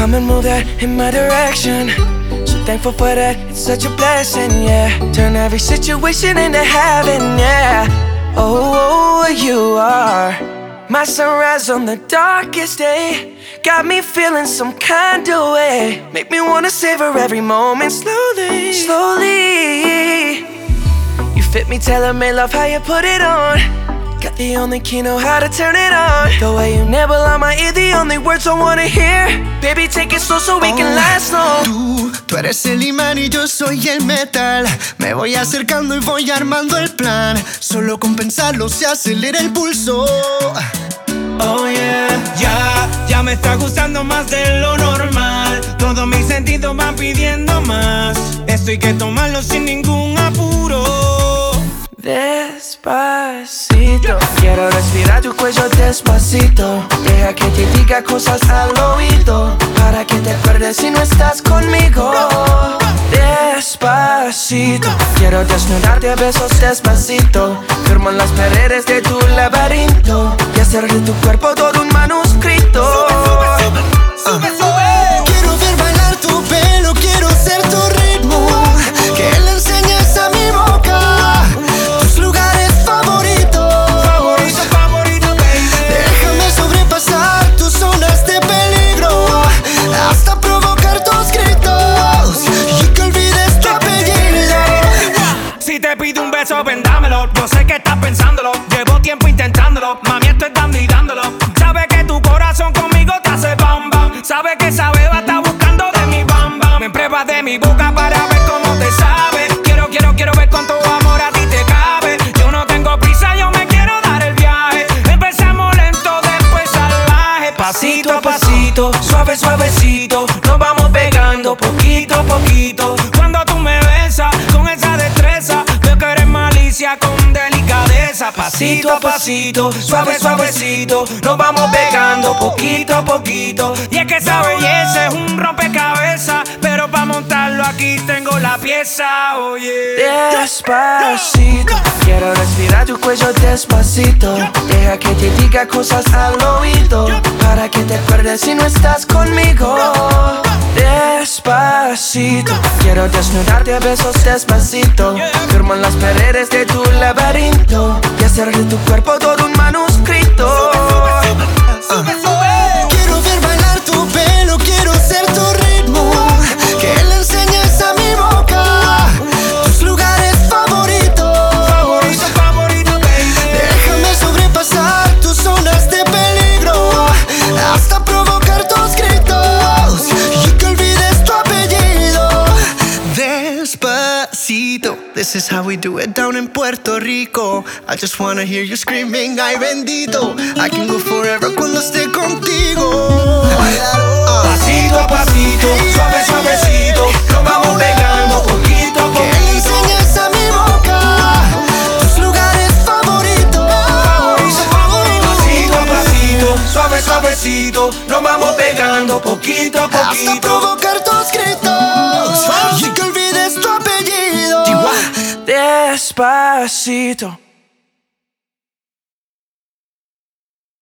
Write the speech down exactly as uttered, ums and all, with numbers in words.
Come and move that in my direction. So thankful for that, it's such a blessing, yeah. Turn every situation into heaven, yeah. Oh, you are my sunrise on the darkest day. Got me feeling some kind of way. Make me wanna savor every moment slowly, slowly. You fit me, tailor-made, love how you put it on. Got the only key, know how to turn it on. The way you nibble on my ear, the only words I wanna hear. Baby, take it slow so we oh, can last long. Tú, tú eres el imán y yo soy el metal. Me voy acercando y voy armando el plan. Solo con pensarlo se acelera el pulso. Oh yeah, ya, ya me está gustando más de lo normal. Todos mis sentidos van pidiendo más. Esto hay que tomarlo sin ningún apuro. Despacito, quiero respirar tu cuello despacito. Deja que te diga cosas al oído, para que te acuerdes si no estás conmigo. Despacito, quiero desnudarte a besos despacito. Firmo en las paredes de tu laberinto y hacer de tu cuerpo todo un manuscrito. Sube, sube, sube, sube, sube. Quiero ver bailar tu pelo, quiero ser tu ritmo. Que le enseñes a mi boca tus lugares favoritos. Favorito, favorito, baby. Déjame sobrepasar tus zonas de peligro, hasta provocar tus gritos y que olvides tu apellido. Si te pido un beso, ven dámelo. Yo sé que estás pensándolo, llevo tiempo intentándolo. Mami, estoy dando y dándolo. Sabe que tu corazón conmigo te hace bam bam. Sabe que esa beba está buscando de mi bam bam. Me pruebas de mi boca para ver cómo te sabe. Quiero, quiero, quiero ver cuánto amor a ti te cabe. Yo no tengo prisa, yo me quiero dar el viaje. Empezamos lento, después salvaje. Pasito a pasito, suave, suavecito. Nos vamos pegando poquito a poquito. Cuando tú me besas con esa destreza, veo que eres malicia con delicadeza. Pasito a pasito, suave, suavecito. Nos vamos pegando poquito a poquito. Y es que esa belleza es un rompecabezas, pero para montarlo aquí tengo la pieza, oye. Despacito, quiero respirar tu cuello despacito. Deja que te diga cosas al oído, para que te acuerdes si no estás conmigo. Despacito, quiero desnudarte a besos despacito. Firmo en las paredes de tu laberinto y hacer de tu cuerpo todo un manuscrito. Sube, sube. Quiero ver bailar tu pelo, quiero ser tu ritmo. Que le enseñes a mi boca tus lugares favoritos. Favorito, favorito, baby. Déjame sobrepasar tus zonas de peligro, hasta provocar tus gritos y que olvides tu apellido. Despacito, this is how we do it down in Puerto Rico. I just wanna hear you screaming, ay bendito. I can go forever cuando esté contigo. Pasito a pasito, suave, suavecito. Nos vamos pegando poquito a Que le poquito. enseñes a mi boca tus lugares favoritos. Favorito, favorito. Pasito a pasito, suave, suavecito. Nos vamos pegando poquito a Hasta poquito. provocar tus gritos y que olvides tu apellido. Despacito.